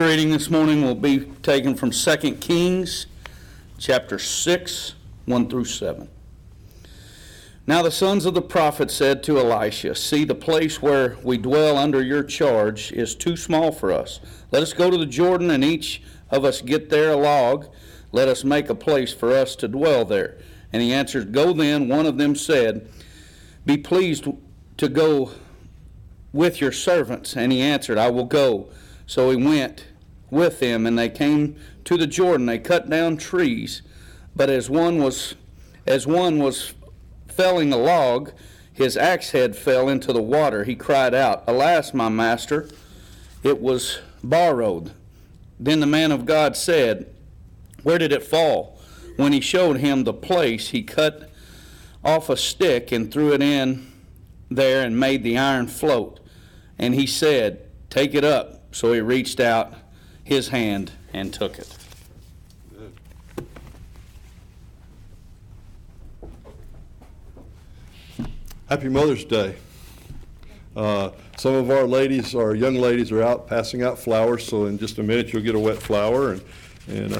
Reading this morning will be taken from 2 Kings chapter 6, 1 through 7. Now the sons of the prophet said to Elisha, "See, the place where we dwell under your charge is too small for us. Let us go to the Jordan, and each of us get there a log. Let us make a place for us to dwell there." And he answered, "Go then." One of them said, "Be pleased to go with your servants." And he answered, "I will go." So he went with them, and they came to the Jordan. They cut down trees, but as one was felling a log, his axe head fell into the water. He cried out, "Alas, my master, it was borrowed." Then the man of God said, "Where did it fall?" When he showed him the place, he cut off a stick and threw it in there and made the iron float. And he said, "Take it up." So he reached out his hand and took it. Happy Mother's Day. Some of our ladies, our young ladies, are out passing out flowers, so in just a minute you'll get a wet flower, and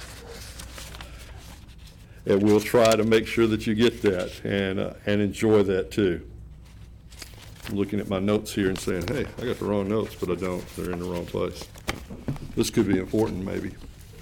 we'll try to make sure that you get that and enjoy that too. I'm looking at my notes here and saying, hey, I got the wrong notes, but I don't. They're in the wrong place. This could be important, maybe.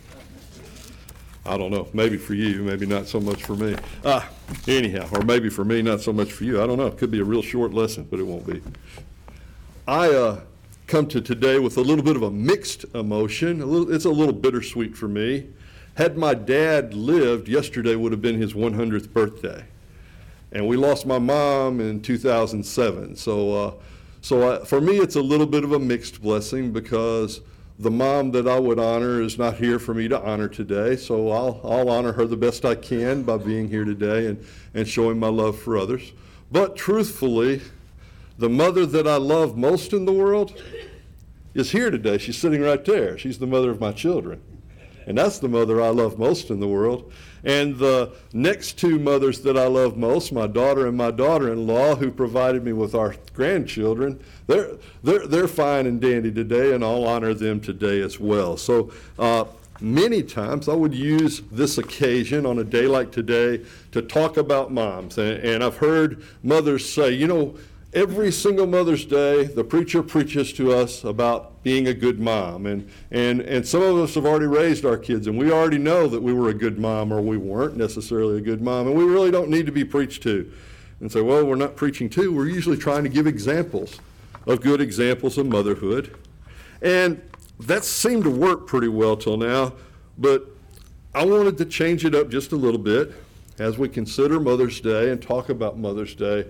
I don't know. Maybe for you, maybe not so much for me. Anyhow, or maybe for me, not so much for you. I don't know. It could be a real short lesson, but it won't be. I come to today with a little bit of a mixed emotion. It's a little bittersweet for me. Had my dad lived, yesterday would have been his 100th birthday. And we lost my mom in 2007. So for me, it's a little bit of a mixed blessing because the mom that I would honor is not here for me to honor today. So I'll honor her the best I can by being here today and showing my love for others. But truthfully, the mother that I love most in the world is here today. She's sitting right there. She's the mother of my children. And that's the mother I love most in the world. And the next two mothers that I love most, my daughter and my daughter-in-law, who provided me with our grandchildren, they're fine and dandy today, and I'll honor them today as well. So many times I would use this occasion on a day like today to talk about moms. And I've heard mothers say, you know, every single Mother's Day, the preacher preaches to us about being a good mom. And some of us have already raised our kids, and we already know that we were a good mom or we weren't necessarily a good mom, and we really don't need to be preached to. And say, well, we're not preaching to. We're usually trying to give examples of good examples of motherhood. And that seemed to work pretty well till now, but I wanted to change it up just a little bit as we consider Mother's Day and talk about Mother's Day.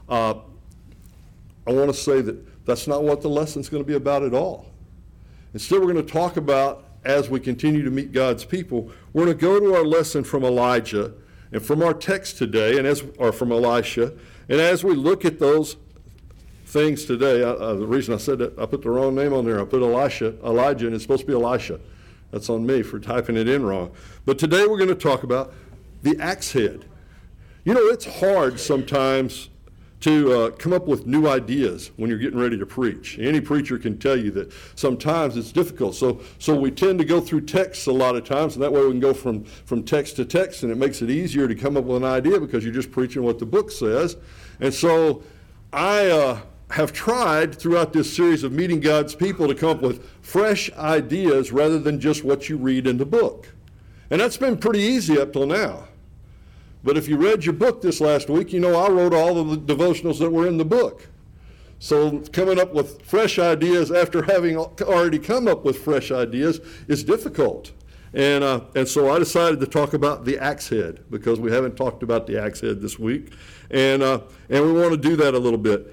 I want to say that that's not what the lesson's going to be about at all. Instead, we're going to talk about, as we continue to meet God's people, we're going to go to our lesson from Elijah and from our text today, or from Elisha. And as we look at those things today, the reason I said that, I put the wrong name on there. I put Elijah, and it's supposed to be Elisha. That's on me for typing it in wrong. But today we're going to talk about the axe head. You know, it's hard sometimes to come up with new ideas when you're getting ready to preach. Any preacher can tell you that sometimes it's difficult. So we tend to go through texts a lot of times, and that way we can go from text to text, and it makes it easier to come up with an idea because you're just preaching what the book says. And so I have tried throughout this series of meeting God's people to come up with fresh ideas rather than just what you read in the book. And that's been pretty easy up till now. But if you read your book this last week, you know I wrote all of the devotionals that were in the book. So coming up with fresh ideas after having already come up with fresh ideas is difficult. And so I decided to talk about the axe head because we haven't talked about the axe head this week. And we want to do that a little bit.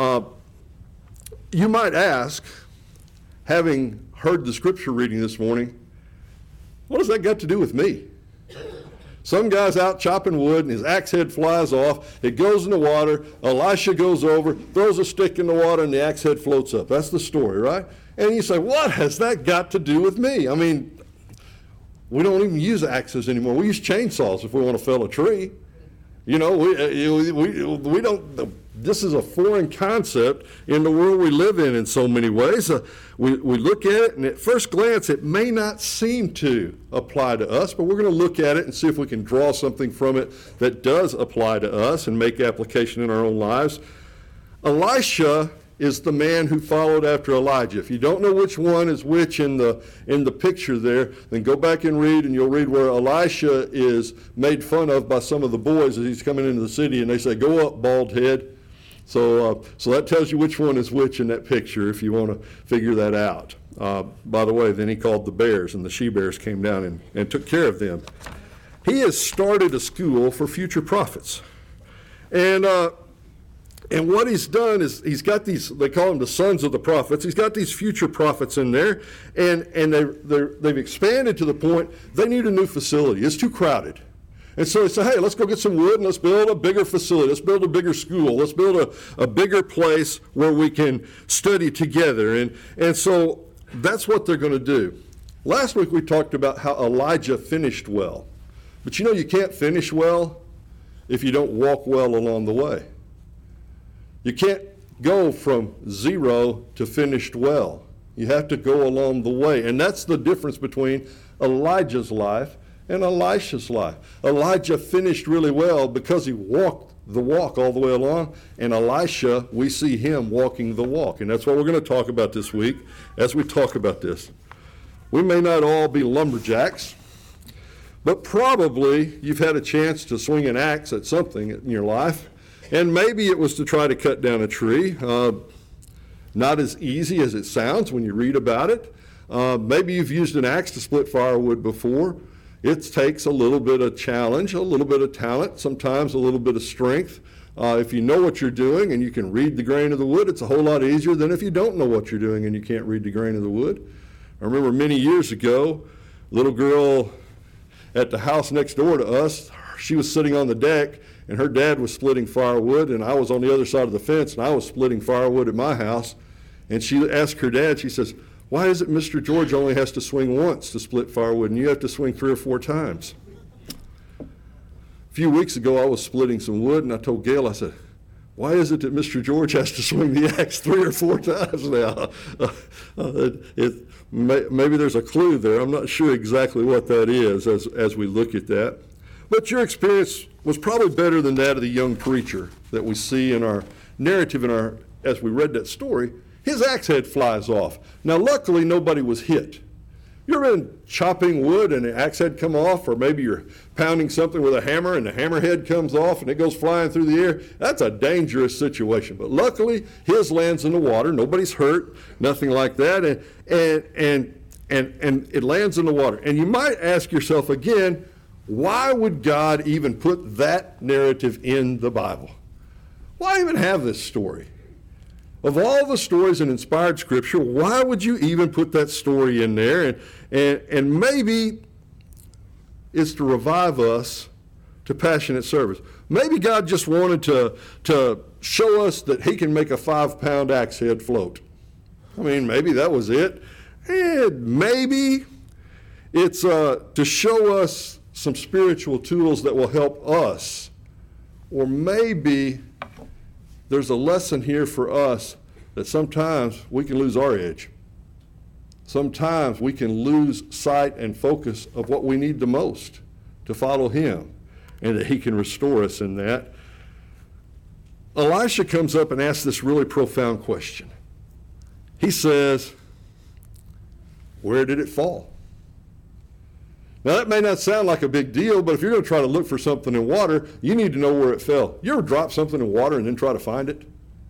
You might ask, having heard the scripture reading this morning, what does that got to do with me? Some guy's out chopping wood and his axe head flies off. It goes in the water. Elisha goes over, throws a stick in the water, and the axe head floats up. That's the story, right? And you say, what has that got to do with me? I mean, we don't even use axes anymore. We use chainsaws if we want to fell a tree. You know, we don't. this is a foreign concept in the world we live in so many ways. We look at it, and at first glance, it may not seem to apply to us, but we're going to look at it and see if we can draw something from it that does apply to us and make application in our own lives. Elisha is the man who followed after Elijah. If you don't know which one is which in the picture there, then go back and read, and you'll read where Elisha is made fun of by some of the boys as he's coming into the city, and they say, "Go up, bald head." So that tells you which one is which in that picture if you want to figure that out. By the way, then he called the bears, and the she-bears came down and took care of them. He has started a school for future prophets. And what he's done is he's got these, they call them the sons of the prophets. He's got these future prophets in there, and they've expanded to the point they need a new facility. It's too crowded. And so they say, hey, let's go get some wood and let's build a bigger facility. Let's build a bigger school. Let's build a bigger place where we can study together. And so that's what they're going to do. Last week we talked about how Elijah finished well. But you know you can't finish well if you don't walk well along the way. You can't go from zero to finished well. You have to go along the way. And that's the difference between Elijah's life and Elisha's life. Elijah finished really well because he walked the walk all the way along. And Elisha, we see him walking the walk. And that's what we're going to talk about this week as we talk about this. We may not all be lumberjacks, but probably you've had a chance to swing an axe at something in your life. And maybe it was to try to cut down a tree. Not as easy as it sounds when you read about it. Maybe you've used an axe to split firewood before. It takes a little bit of challenge, a little bit of talent, sometimes a little bit of strength. If you know what you're doing and you can read the grain of the wood, it's a whole lot easier than if you don't know what you're doing and you can't read the grain of the wood. I remember many years ago, a little girl at the house next door to us, she was sitting on the deck, and her dad was splitting firewood, and I was on the other side of the fence, and I was splitting firewood at my house. And she asked her dad, she says, "Why is it Mr. George only has to swing once to split firewood, and you have to swing 3 or 4 times?" A few weeks ago, I was splitting some wood, and I told Gail, I said, "Why is it that Mr. George has to swing the axe 3 or 4 times now?" Maybe there's a clue there. I'm not sure exactly what that is as we look at that. But your experience was probably better than that of the young preacher that we see in our narrative as we read that story. His axe head flies off. Now, luckily, nobody was hit. You ever been chopping wood and the axe head come off, or maybe you're pounding something with a hammer and the hammer head comes off and it goes flying through the air? That's a dangerous situation. But luckily, his lands in the water. Nobody's hurt, nothing like that, and it lands in the water. And you might ask yourself again, why would God even put that narrative in the Bible? Why even have this story? Of all the stories in inspired Scripture, why would you even put that story in there? And maybe it's to revive us to passionate service. Maybe God just wanted to show us that he can make a 5-pound axe head float. I mean, maybe that was it. And maybe it's to show us some spiritual tools that will help us. Or maybe there's a lesson here for us that sometimes we can lose our edge. Sometimes we can lose sight and focus of what we need the most to follow him, and that he can restore us in that. Elisha comes up and asks this really profound question. He says, "Where did it fall?" Now, that may not sound like a big deal, but if you're going to try to look for something in water, you need to know where it fell. You ever drop something in water and then try to find it?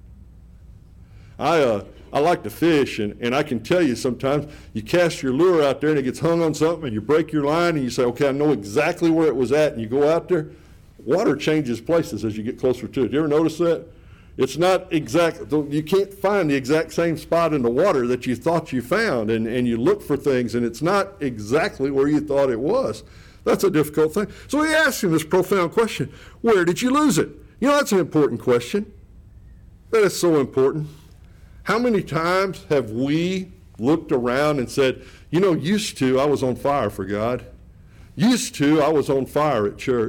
I like to fish, and I can tell you sometimes you cast your lure out there and it gets hung on something, and you break your line and you say, okay, I know exactly where it was at, and you go out there. Water changes places as you get closer to it. You ever notice that? It's not exact, you can't find the exact same spot in the water that you thought you found, and you look for things, and it's not exactly where you thought it was. That's a difficult thing. So he asks him this profound question, where did you lose it? You know, that's an important question. That is so important. How many times have we looked around and said, used to I was on fire for God. Used to I was on fire at church.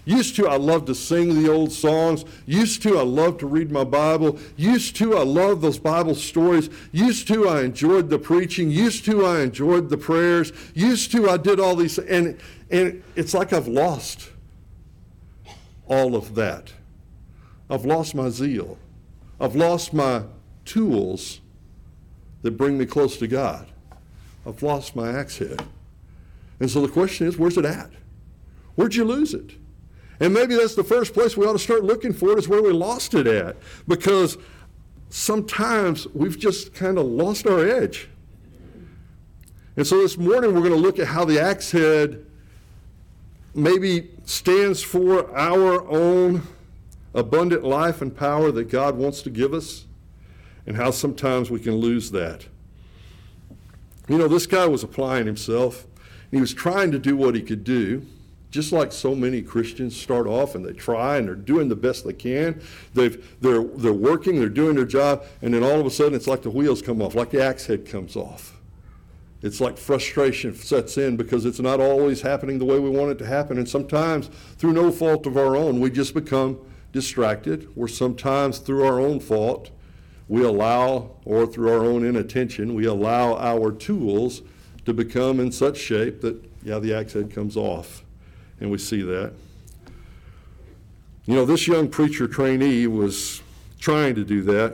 Used to, I loved to sing the old songs. Used to, I loved to read my Bible. Used to, I loved those Bible stories. Used to, I enjoyed the preaching. Used to, I enjoyed the prayers. Used to, I did all these, and it's like I've lost all of that. I've lost my zeal. I've lost my tools that bring me close to God. I've lost my axe head. And so the question is, where's it at? Where'd you lose it? And maybe that's the first place we ought to start looking for it, is where we lost it at. Because sometimes we've just kind of lost our edge. And so this morning we're going to look at how the axe head maybe stands for our own abundant life and power that God wants to give us, and how sometimes we can lose that. You know, this guy was applying himself, and he was trying to do what he could do, just like so many Christians start off and they try and they're doing the best they can. They're working, they're doing their job, and then all of a sudden it's like the wheels come off, like the axe head comes off. It's like frustration sets in because it's not always happening the way we want it to happen, and sometimes through no fault of our own we just become distracted, or sometimes through our own fault we allow, or through our own inattention, we allow our tools to become in such shape that, the axe head comes off. And we see that. You know, this young preacher trainee was trying to do that,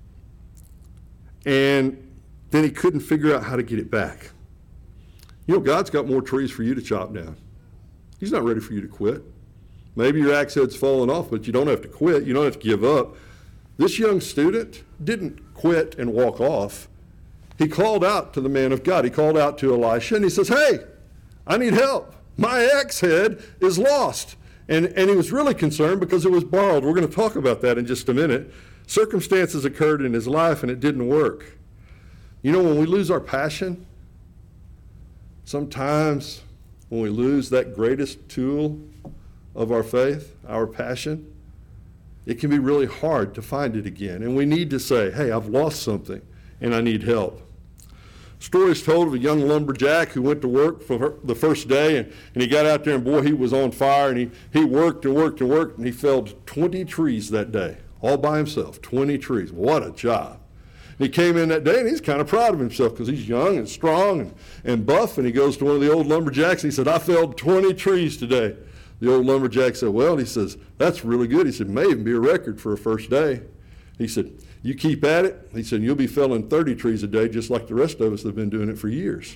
and then he couldn't figure out how to get it back. You know, God's got more trees for you to chop down. He's not ready for you to quit. Maybe your axe head's fallen off, but you don't have to quit. You don't have to give up. This young student didn't quit and walk off. He called out to the man of God. He called out to Elisha, and he says, "Hey, I need help. My axe head is lost." And he was really concerned because it was borrowed. We're going to talk about that in just a minute. Circumstances occurred in his life, and it didn't work. You know, when we lose our passion, sometimes when we lose that greatest tool of our faith, our passion, it can be really hard to find it again. And we need to say, hey, I've lost something and I need help. Stories told of a young lumberjack who went to work for the first day, and he got out there, and boy, he was on fire, and he worked and worked and worked, and he felled 20 trees that day, all by himself, 20 trees. What a job. And he came in that day, and he's kind of proud of himself because he's young and strong and buff, and he goes to one of the old lumberjacks, and he said, "I felled 20 trees today." The old lumberjack said, "Well," he says, "that's really good." He said, "May even be a record for a first day." He said, "You keep at it." He said, "You'll be felling 30 trees a day just like the rest of us have been doing it for years."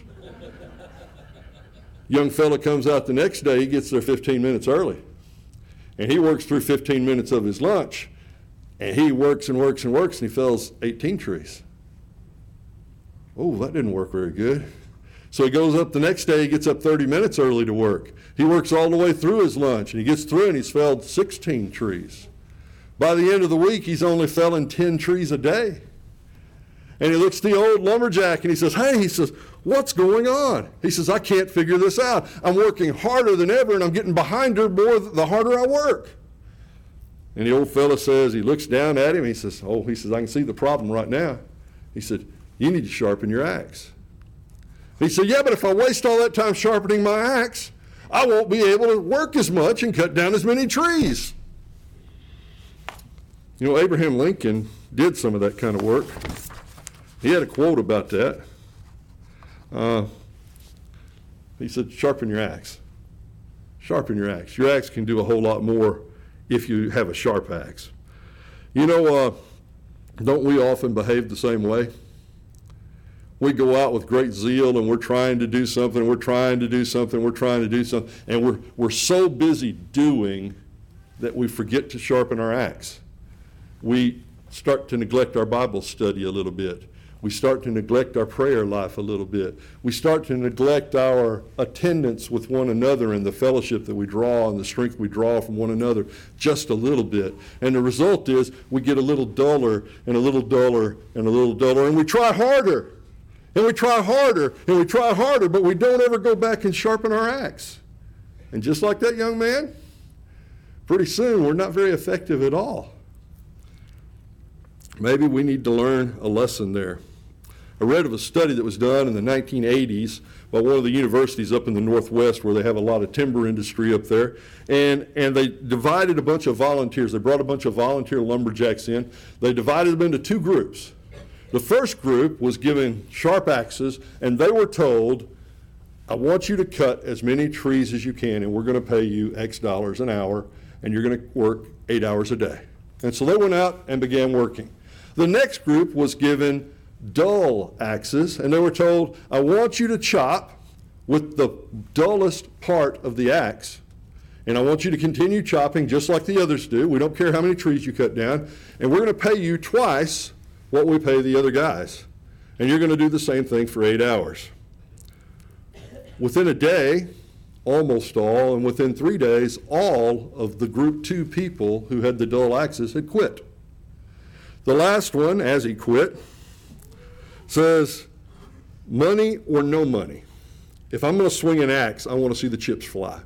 Young fella comes out the next day. He gets there 15 minutes early. And he works through 15 minutes of his lunch. And he works and works and works, and he fells 18 trees. Oh, that didn't work very good. So he goes up the next day. He gets up 30 minutes early to work. He works all the way through his lunch, and he gets through, and he's felled 16 trees. By the end of the week, he's only felling 10 trees a day. And he looks at the old lumberjack, and he says, "Hey," he says, "what's going on?" He says, "I can't figure this out. I'm working harder than ever, and I'm getting behind her more the harder I work." And the old fella says, he looks down at him, he says, "I can see the problem right now." He said, "You need to sharpen your axe." He said, "Yeah, but if I waste all that time sharpening my axe, I won't be able to work as much and cut down as many trees." You know, Abraham Lincoln did some of that kind of work. He had a quote about that. He said, "Sharpen your axe. Sharpen your axe. Your axe can do a whole lot more if you have a sharp axe." You know, don't we often behave the same way? We go out with great zeal, and we're trying to do something, and we're so busy doing that we forget to sharpen our axe. We start to neglect our Bible study a little bit. We start to neglect our prayer life a little bit. We start to neglect our attendance with one another and the fellowship that we draw and the strength we draw from one another just a little bit. And the result is we get a little duller and a little duller and a little duller, and we try harder. And we try harder, and we try harder, but we don't ever go back and sharpen our axe. And just like that young man, pretty soon we're not very effective at all. Maybe we need to learn a lesson there. I read of a study that was done in the 1980s by one of the universities up in the Northwest where they have a lot of timber industry up there. And they divided a bunch of volunteers. They brought a bunch of volunteer lumberjacks in. They divided them into two groups. The first group was given sharp axes, and they were told, I want you to cut as many trees as you can, and we're going to pay you X dollars an hour, and you're going to work 8 hours a day. And so they went out and began working. The next group was given dull axes, and they were told, I want you to chop with the dullest part of the axe, and I want you to continue chopping just like the others do. We don't care how many trees you cut down, and we're going to pay you twice what we pay the other guys. And you're going to do the same thing for 8 hours. Within a day, almost all, and within 3 days, all of the group 2 people who had the dull axes had quit. The last one, as he quit, says, money or no money. If I'm going to swing an axe, I want to see the chips fly.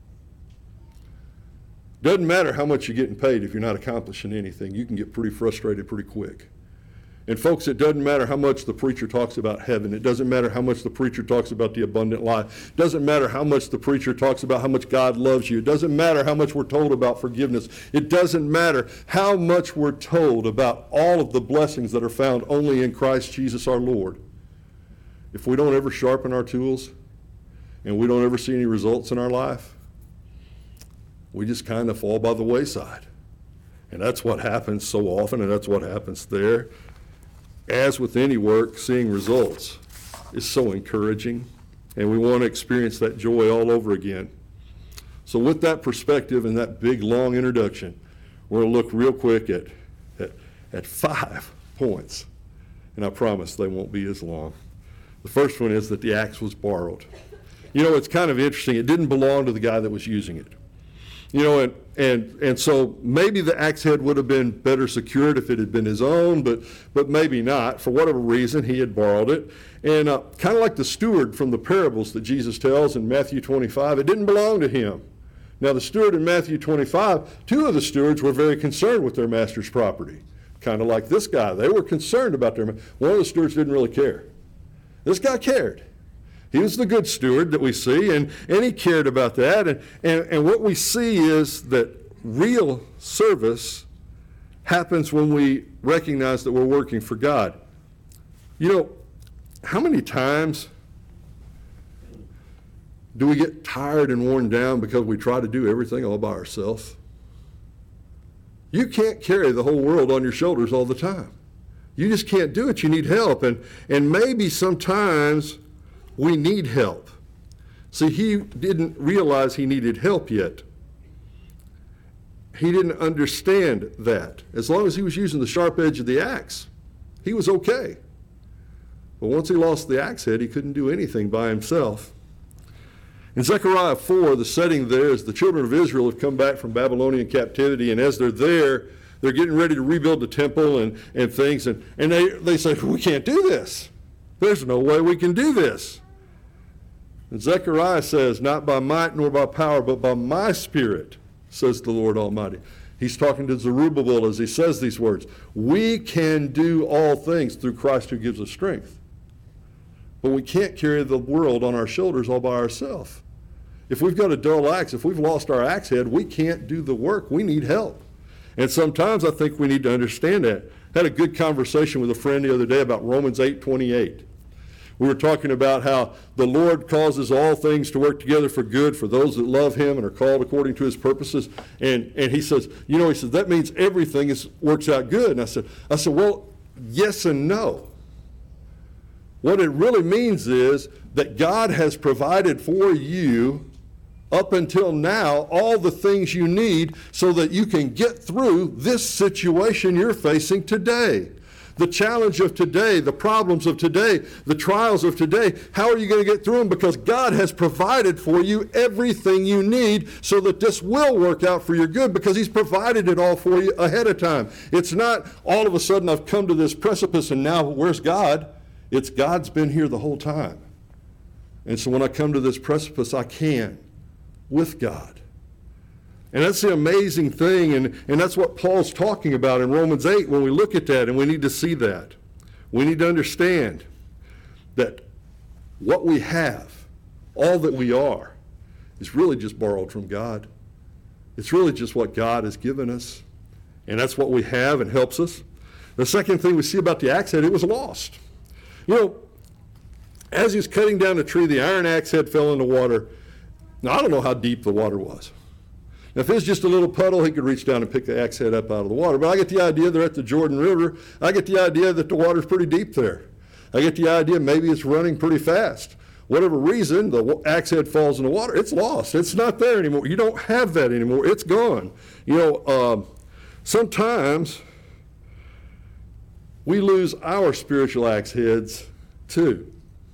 Doesn't matter how much you're getting paid if you're not accomplishing anything. You can get pretty frustrated pretty quick. And folks, it doesn't matter how much the preacher talks about heaven. It doesn't matter how much the preacher talks about the abundant life. It doesn't matter how much the preacher talks about how much God loves you. It doesn't matter how much we're told about forgiveness. It doesn't matter how much we're told about all of the blessings that are found only in Christ Jesus our Lord. If we don't ever sharpen our tools and we don't ever see any results in our life, we just kind of fall by the wayside. And that's what happens so often, and that's what happens there. As with any work, seeing results is so encouraging, and we want to experience that joy all over again. So with that perspective and that big, long introduction, we're going to look real quick at 5 points, and I promise they won't be as long. The first one is that the axe was borrowed. You know, it's kind of interesting. It didn't belong to the guy that was using it. You know, and so maybe the axe head would have been better secured if it had been his own, but maybe not. For whatever reason, he had borrowed it. And kind of like the steward from the parables that Jesus tells in Matthew 25, it didn't belong to him. Now, the steward in Matthew 25, 2 of the stewards were very concerned with their master's property, kind of like this guy. They were concerned about their. One of the stewards didn't really care. This guy cared. He was the good steward that we see, and he cared about that. And what we see is that real service happens when we recognize that we're working for God. You know, how many times do we get tired and worn down because we try to do everything all by ourselves? You can't carry the whole world on your shoulders all the time. You just can't do it. You need help. And maybe sometimes we need help. See, he didn't realize he needed help yet. He didn't understand that. As long as he was using the sharp edge of the axe, he was okay. But once he lost the axe head, he couldn't do anything by himself. In Zechariah 4, the setting there is the children of Israel have come back from Babylonian captivity, and as they're there, they're getting ready to rebuild the temple and things, and they say, we can't do this. There's no way we can do this. And Zechariah says, not by might nor by power, but by my Spirit, says the Lord Almighty. He's talking to Zerubbabel as he says these words. We can do all things through Christ who gives us strength. But we can't carry the world on our shoulders all by ourselves. If we've got a dull axe, if we've lost our axe head, we can't do the work. We need help. And sometimes I think we need to understand that. I had a good conversation with a friend the other day about Romans 8:28. We were talking about how the Lord causes all things to work together for good for those that love him and are called according to his purposes. And he says, that means everything works out good. And I said, well, yes and no. What it really means is that God has provided for you up until now all the things you need so that you can get through this situation you're facing today. The challenge of today, the problems of today, the trials of today, how are you going to get through them? Because God has provided for you everything you need so that this will work out for your good because he's provided it all for you ahead of time. It's not all of a sudden I've come to this precipice and now where's God? It's God's been here the whole time. And so when I come to this precipice, I can with God. And that's the amazing thing, and that's what Paul's talking about in Romans 8 when we look at that, and we need to see that. We need to understand that what we have, all that we are, is really just borrowed from God. It's really just what God has given us, and that's what we have and helps us. The second thing we see about the axe head, it was lost. You know, as he was cutting down the tree, the iron axe head fell in the water. Now, I don't know how deep the water was. Now, if it was just a little puddle, he could reach down and pick the axe head up out of the water. But I get the idea they're at the Jordan River. I get the idea that the water's pretty deep there. I get the idea maybe it's running pretty fast. Whatever reason, the axe head falls in the water, it's lost. It's not there anymore. You don't have that anymore. It's gone. You know, sometimes we lose our spiritual axe heads too.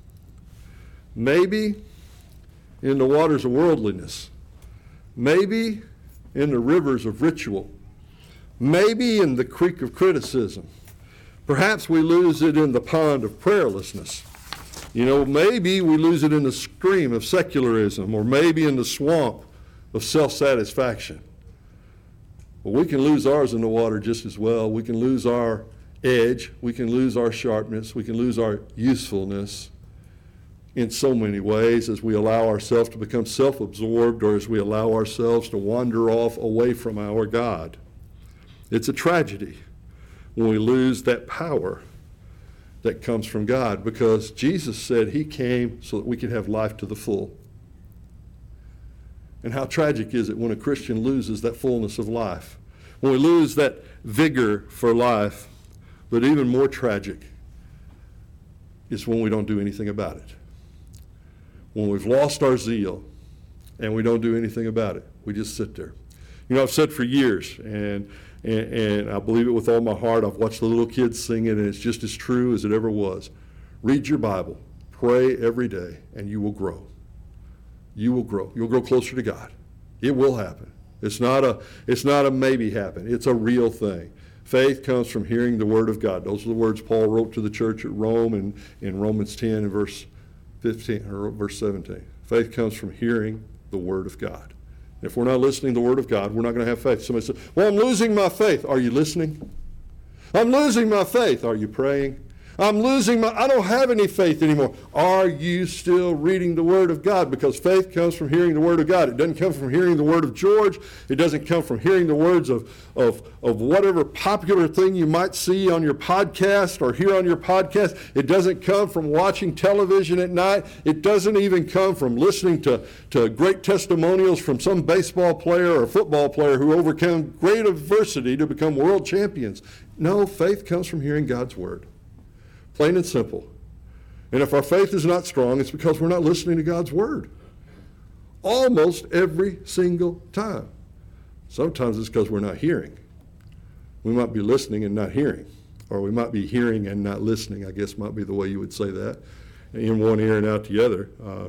Maybe in the waters of worldliness. Maybe in the rivers of ritual. Maybe in the creek of criticism. Perhaps we lose it in the pond of prayerlessness. You know, maybe we lose it in the stream of secularism, or maybe in the swamp of self-satisfaction. But we can lose ours in the water just as well. We can lose our edge. We can lose our sharpness. We can lose our usefulness in so many ways as we allow ourselves to become self-absorbed, or as we allow ourselves to wander off away from our God. It's a tragedy when we lose that power that comes from God, because Jesus said he came so that we could have life to the full. And how tragic is it when a Christian loses that fullness of life, when we lose that vigor for life? But even more tragic is when we don't do anything about it. When we've lost our zeal and we don't do anything about it. We just sit there. You know, I've said for years, and I believe it with all my heart, I've watched the little kids sing it, and it's just as true as it ever was. Read your Bible, pray every day, and you will grow. You will grow. You'll grow closer to God. It will happen. It's not a maybe happen. It's a real thing. Faith comes from hearing the Word of God. Those are the words Paul wrote to the church at Rome in Romans 10 and verse 15 or verse 17. Faith comes from hearing the Word of God. If we're not listening to the Word of God, we're not going to have faith. Somebody says, well, I'm losing my faith. Are you listening? I'm losing my faith. Are you praying? I don't have any faith anymore. Are you still reading the Word of God? Because faith comes from hearing the Word of God. It doesn't come from hearing the word of George. It doesn't come from hearing the words of whatever popular thing you might see on your podcast or hear on your podcast. It doesn't come from watching television at night. It doesn't even come from listening to great testimonials from some baseball player or football player who overcame great adversity to become world champions. No, faith comes from hearing God's Word. Plain and simple. And if our faith is not strong, it's because we're not listening to God's Word. Almost every single time. Sometimes it's because we're not hearing. We might be listening and not hearing. Or we might be hearing and not listening, I guess might be the way you would say that. In one ear and out the other.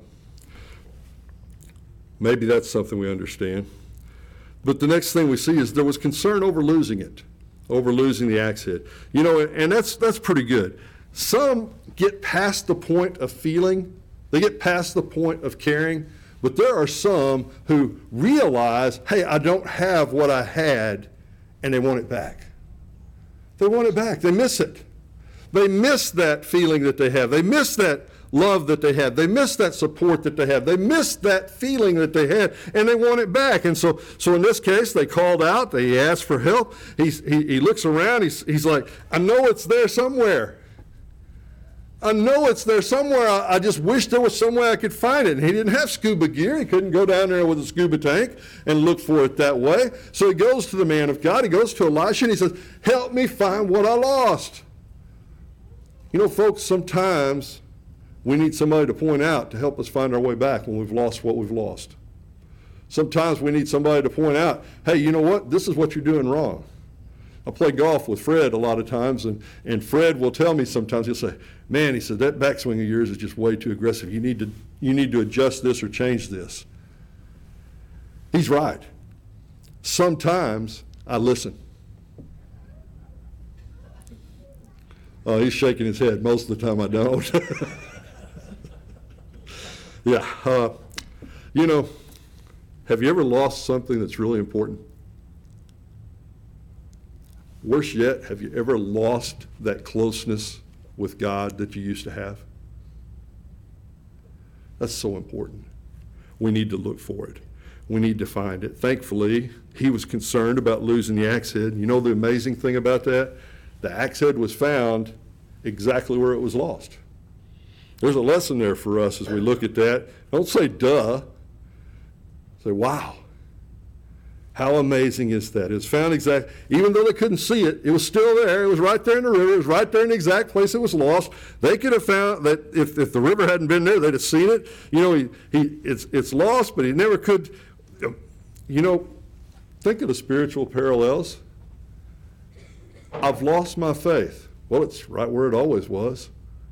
Maybe that's something we understand. But the next thing we see is there was concern over losing it. Over losing the axe head. You know, and that's pretty good. Some get past the point of feeling, they get past the point of caring, but there are some who realize, hey, I don't have what I had, and they want it back. They want it back. They miss it. They miss that feeling that they have. They miss that love that they had. They miss that support that they have. They miss that feeling that they had, and they want it back. And so in this case, they called out. They asked for help. He looks around. He's like, I know it's there somewhere. I know it's there somewhere. I just wish there was some way I could find it. And he didn't have scuba gear. He couldn't go down there with a scuba tank and look for it that way. So he goes to the man of God. He goes to Elisha, and he says, help me find what I lost. You know, folks, sometimes we need somebody to point out to help us find our way back when we've lost what we've lost. Sometimes we need somebody to point out, hey, you know what? This is what you're doing wrong. I play golf with Fred a lot of times, and Fred will tell me sometimes, he'll say, man, he said, that backswing of yours is just way too aggressive. You need to adjust this or change this. He's right. Sometimes I listen. Oh, he's shaking his head. Most of the time I don't. Yeah. You know, have you ever lost something that's really important? Worse yet, have you ever lost that closeness with God that you used to have? That's so important. We need to look for it. We need to find it. Thankfully, he was concerned about losing the axe head. You know the amazing thing about that? The axe head was found exactly where it was lost. There's a lesson there for us as we look at that. Don't say duh. Say, wow. How amazing is that? It was found even though they couldn't see it, it was still there. It was right there in the river. It was right there in the exact place it was lost. They could have found that if the river hadn't been there, they'd have seen it. You know, it's lost, but he never could. You know, think of the spiritual parallels. I've lost my faith. Well, it's right where it always was.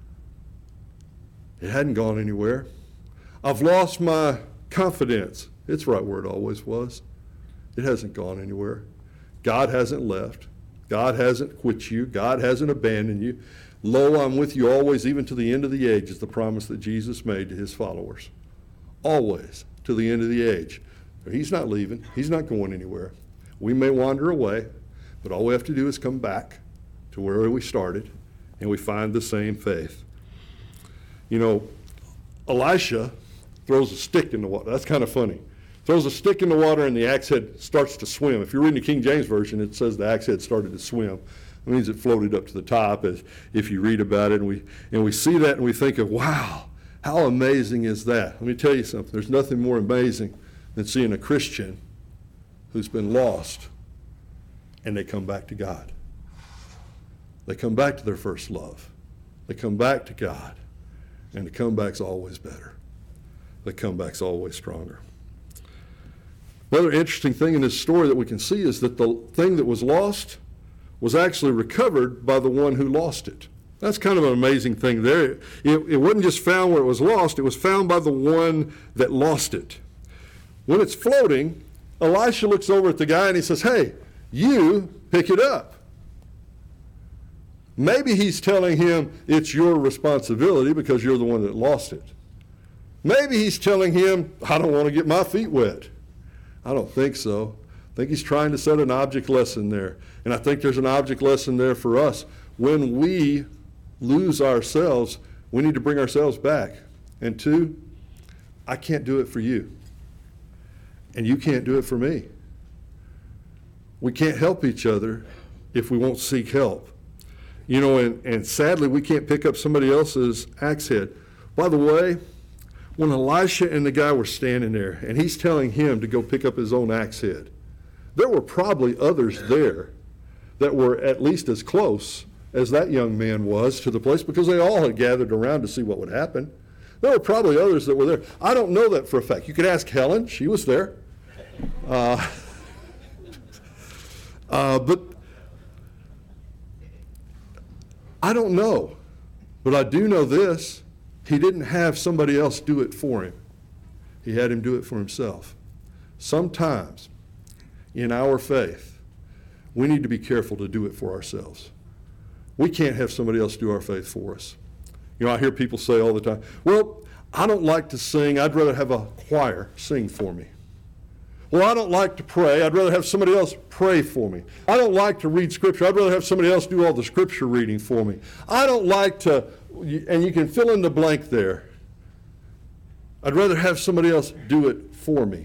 It hadn't gone anywhere. I've lost my confidence. It's right where it always was. It hasn't gone anywhere. God hasn't left. God hasn't quit you. God hasn't abandoned you. Lo, I'm with you always, even to the end of the age, is the promise that Jesus made to his followers. Always, to the end of the age. He's not leaving. He's not going anywhere. We may wander away, but all we have to do is come back to where we started, and we find the same faith. You know, Elisha throws a stick in the water. That's kind of funny. Throws a stick in the water and the axe head starts to swim. If you're reading the King James Version, it says the axe head started to swim. It means it floated up to the top, as if you read about it. And we see that and we think of, wow, how amazing is that? Let me tell you something. There's nothing more amazing than seeing a Christian who's been lost and they come back to God. They come back to their first love. They come back to God. And the comeback's always better. The comeback's always stronger. Another interesting thing in this story that we can see is that the thing that was lost was actually recovered by the one who lost it. That's kind of an amazing thing there. It wasn't just found where it was lost, it was found by the one that lost it. When it's floating, Elisha looks over at the guy and he says, hey, you pick it up. Maybe he's telling him it's your responsibility because you're the one that lost it. Maybe he's telling him, I don't want to get my feet wet. I don't think so. I think he's trying to set an object lesson there. And I think there's an object lesson there for us. When we lose ourselves, we need to bring ourselves back. And two, I can't do it for you. And you can't do it for me. We can't help each other if we won't seek help. You know, and sadly, we can't pick up somebody else's axe head. By the way, when Elisha and the guy were standing there, and he's telling him to go pick up his own axe head, there were probably others there that were at least as close as that young man was to the place, because they all had gathered around to see what would happen. There were probably others that were there. I don't know that for a fact. You could ask Helen. She was there. But I don't know. But I do know this. He didn't have somebody else do it for him. He had him do it for himself. Sometimes in our faith, we need to be careful to do it for ourselves. We can't have somebody else do our faith for us. You know, I hear people say all the time, well, I don't like to sing. I'd rather have a choir sing for me. Well, I don't like to pray. I'd rather have somebody else pray for me. I don't like to read Scripture. I'd rather have somebody else do all the Scripture reading for me. I don't like to, and you can fill in the blank there. I'd rather have somebody else do it for me.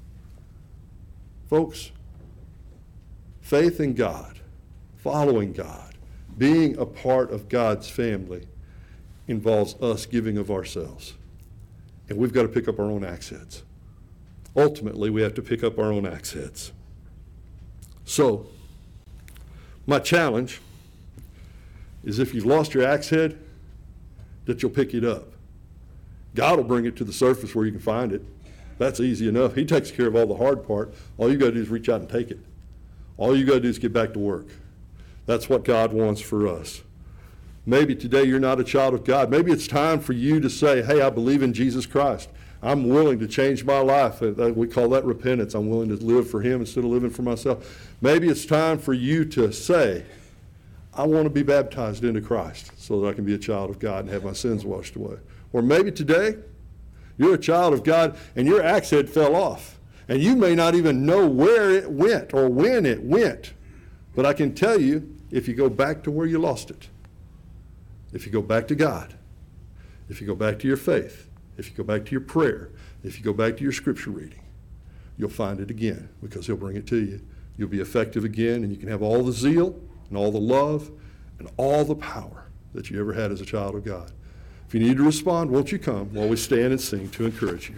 Folks, faith in God, following God, being a part of God's family involves us giving of ourselves. And we've got to pick up our own axe heads. Ultimately, we have to pick up our own axe heads. So, my challenge is if you've lost your axe head, that you'll pick it up. God will bring it to the surface where you can find it. That's easy enough. He takes care of all the hard part. All you got to do is reach out and take it. All you got to do is get back to work. That's what God wants for us. Maybe today you're not a child of God. Maybe it's time for you to say, hey, I believe in Jesus Christ. I'm willing to change my life. We call that repentance. I'm willing to live for Him instead of living for myself. Maybe it's time for you to say, I want to be baptized into Christ so that I can be a child of God and have my sins washed away. Or maybe today you're a child of God and your axe head fell off. And you may not even know where it went or when it went. But I can tell you, if you go back to where you lost it, if you go back to God, if you go back to your faith, if you go back to your prayer, if you go back to your scripture reading, you'll find it again because he'll bring it to you. You'll be effective again, and you can have all the zeal and all the love and all the power that you ever had as a child of God. If you need to respond, won't you come while we stand and sing to encourage you?